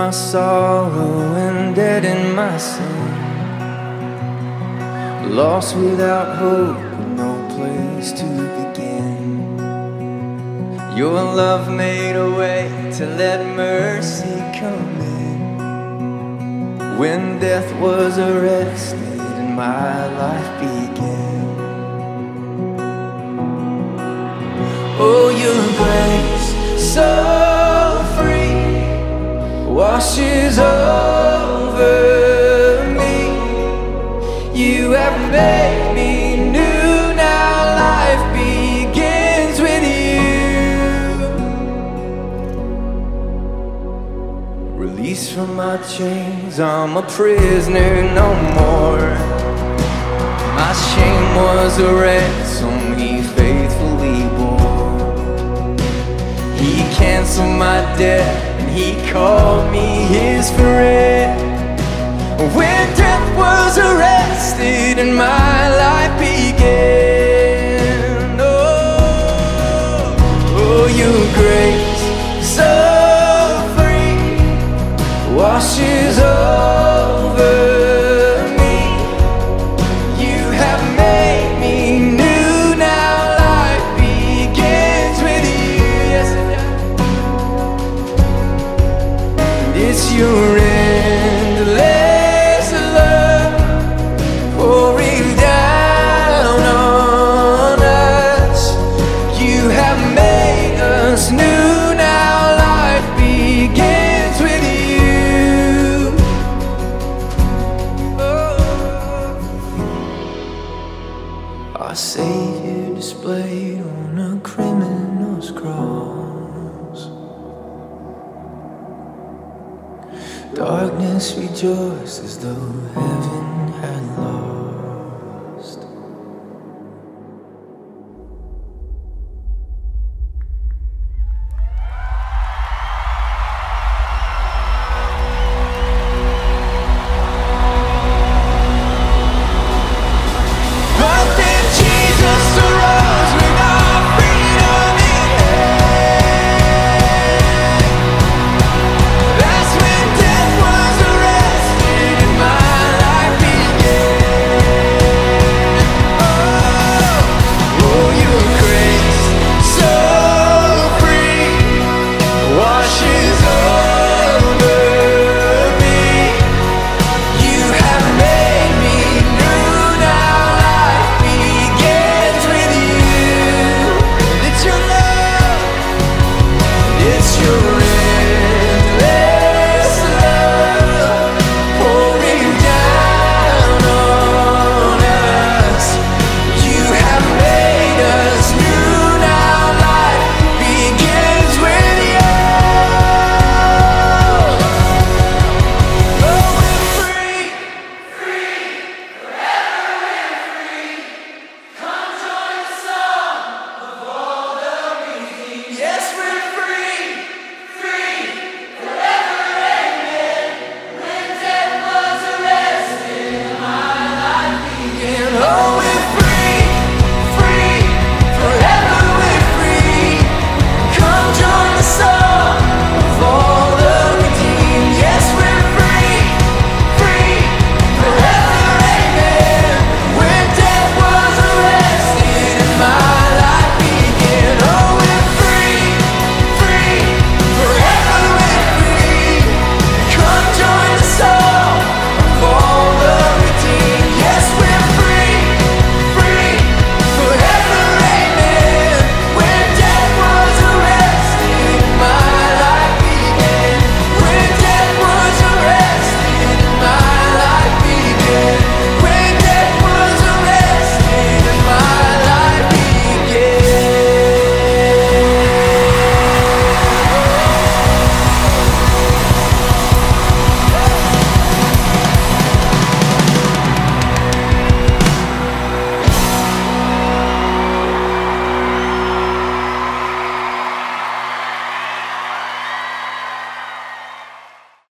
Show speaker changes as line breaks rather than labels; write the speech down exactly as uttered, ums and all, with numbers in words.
my sorrow and dead in my sin, lost without hope, no place to begin. Your love made a way to let mercy come in. When death was arrested and my life began. Oh, your grace so free washes over me. You have made me new, now life begins with you. Released from my chains, I'm a prisoner no more. My shame was a ransom he faithfully bore. He canceled my debt and he called me his friend. When death was arrested and my life began. Oh, oh, your grace so free washes over me. You have made me new, now life begins with you. Yes, it does. It's your endless love pouring down on us. You have made us new, now life begins with you. Oh. Our Savior displayed on a criminal's cross. Darkness rejoiced as though heaven had lost.